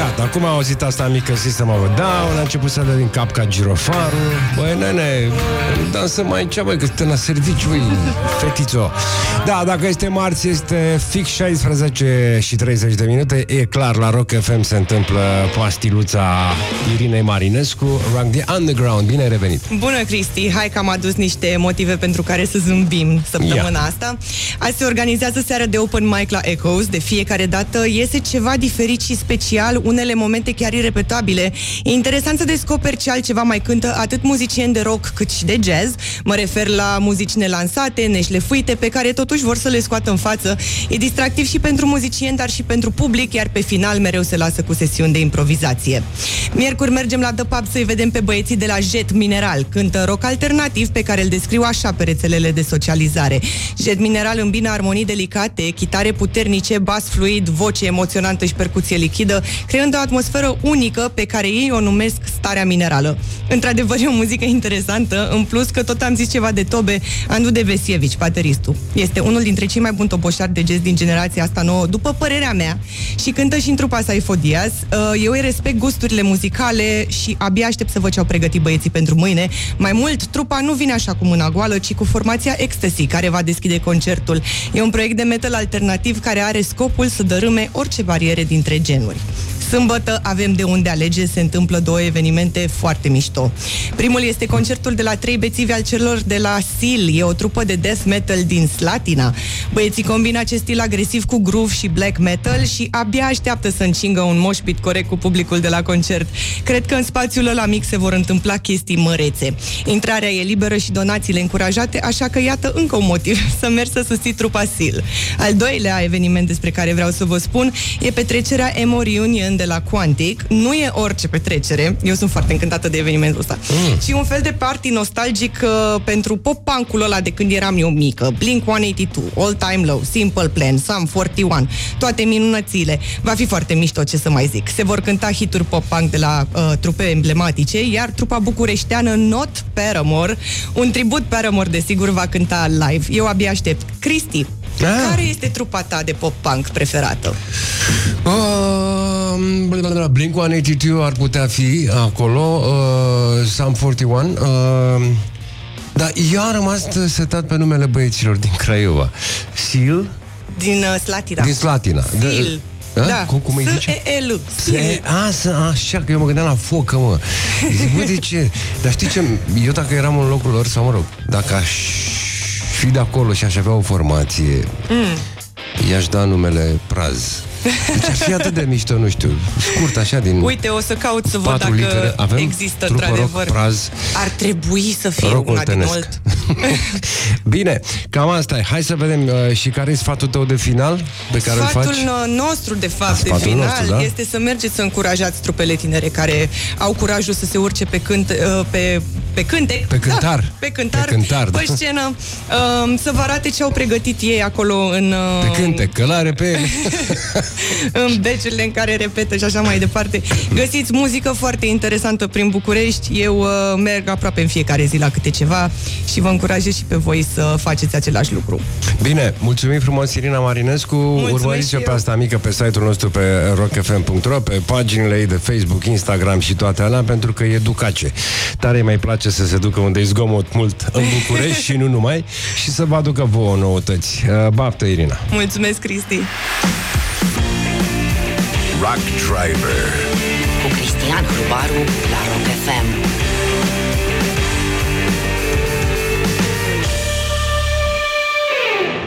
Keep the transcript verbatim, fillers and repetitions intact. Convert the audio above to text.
Gata, acum am auzit asta mică System of a Down, a început să dea din cap ca girofarul. Băi, nene, dansăm aici, băi, că suntem la serviciu, băi, fetițo. Da, dacă este marți, este fix șaisprezece și treizeci de minute. E clar, la Rock F M se întâmplă pastiluța Irinei Marinescu, Rock the Underground. Bine ai revenit! Bună, Cristi! Hai că am adus niște motive pentru care să zâmbim săptămâna yeah. asta. Azi se organizează seara de open mic la Echoes. De fiecare dată iese ceva diferit și special, unele momente chiar irepetabile. E interesant să descoperi ce altceva mai cântă atât muzicieni de rock cât și de jazz. Mă refer la muzici nelansate, neșlefuite, pe care totuși vor să le scoată în față. E distractiv și pentru muzicieni, dar și pentru public, iar pe final mereu se lasă cu sesiuni de improvizație. Miercuri mergem la The Pub să-i vedem pe băieții de la Jet Mineral. Cântă rock alternativ pe care îl descriu așa pe rețelele de socializare. Jet Mineral îmbină armonii delicate, chitare puternice, bas fluid, voce emoționantă și percuție lichidă, creând o atmosferă unică pe care ei o numesc starea minerală. Într-adevăr, e o muzică interesantă, în plus că tot am zis ceva de Tobe, Andu Devesievici, bateristul. Este unul dintre cei mai buni toboșari de jazz din generația asta nouă, după părerea mea, și cântă și în trupa Saifo Diaz. Eu îi respect gusturile muzicale și abia aștept să văd ce au pregătit băieții pentru mâine. Mai mult, trupa nu vine așa cu mâna goală, ci cu formația Ecstasy, care va deschide concertul. E un proiect de metal alternativ care are scopul să dărâme orice bariere dintre genuri. Sâmbătă avem de unde alege, se întâmplă două evenimente foarte mișto. Primul este concertul de la trei bețivi al celor de la Seal, e o trupă de death metal din Slatina. Băieții combină acest stil agresiv cu groove și black metal și abia așteaptă să încingă un mosh pit corect cu publicul de la concert. Cred că în spațiul ăla mic se vor întâmpla chestii mărețe. Intrarea e liberă și donațiile încurajate, așa că iată încă un motiv să mergi să susții trupa Seal. Al doilea eveniment despre care vreau să vă spun e petrecerea Emo Reunion de la Quantic. Nu e orice petrecere, eu sunt foarte încântată de evenimentul ăsta, mm. ci un fel de party nostalgic uh, pentru pop-punk-ul ăla de când eram eu mică. Blink one eighty-two, All Time Low, Simple Plan, Sum forty one, toate minunățile. Va fi foarte mișto, ce să mai zic. Se vor cânta hituri pop-punk de la uh, trupe emblematice, iar trupa bucureșteană Not Paramore, un tribut Paramore, desigur, va cânta live. Eu abia aștept. Cristi, ah. care este trupa ta de pop-punk preferată? Uh, Blink one eighty-two ar putea fi acolo, uh, Sum forty one, uh, dar eu am rămas setat pe numele băieților din Craiova. Seal? Din uh, Slatina. Din Slatina. Seal. Da? Da. Cum, cum îi zice? S-E-L. Așa, că eu mă gândeam la focă, mă. Zic, bă, de ce? Dar știi ce? Eu dacă eram în locul lor, sau mă rog, dacă aș fi de acolo și aș avea o formație, mm. i-aș da numele Praz. Deci ar fi atât de mișto, nu știu, scurt așa din... Uite, o să caut să văd dacă litere. Avem există într-adevăr. Praz, ar trebui să fie una din olt. Bine, cam asta e. Hai să vedem uh, și care e sfatul tău de final pe care sfatul îl faci? Sfatul nostru, de fapt, sfatul de final nostru, da? Este să mergeți să încurajați trupele tinere care au curajul să se urce pe, cânt, uh, pe, pe cântec. Pe cântar. Da, pe cântar, pe, cântar, pe da. scenă, uh, să vă arate ce au pregătit ei acolo în... Uh, pe cântec, călare pe... în beciurile în care repetă și așa mai departe. Găsiți muzică foarte interesantă prin București. Eu uh, merg aproape în fiecare zi la câte ceva și vă încurajez și pe voi să faceți același lucru. Bine, mulțumim frumos, Irina Marinescu. Urmăriți-o pe asta mică pe site-ul nostru pe rock f m punct r o, pe paginile ei de Facebook, Instagram și toate alea, pentru că e ducace. Tare îi mai place să se ducă unde e zgomot mult în București și nu numai, și să vă aducă vouă noutăți. Baftă, Irina! Mulțumesc, Cristi! Rock Driver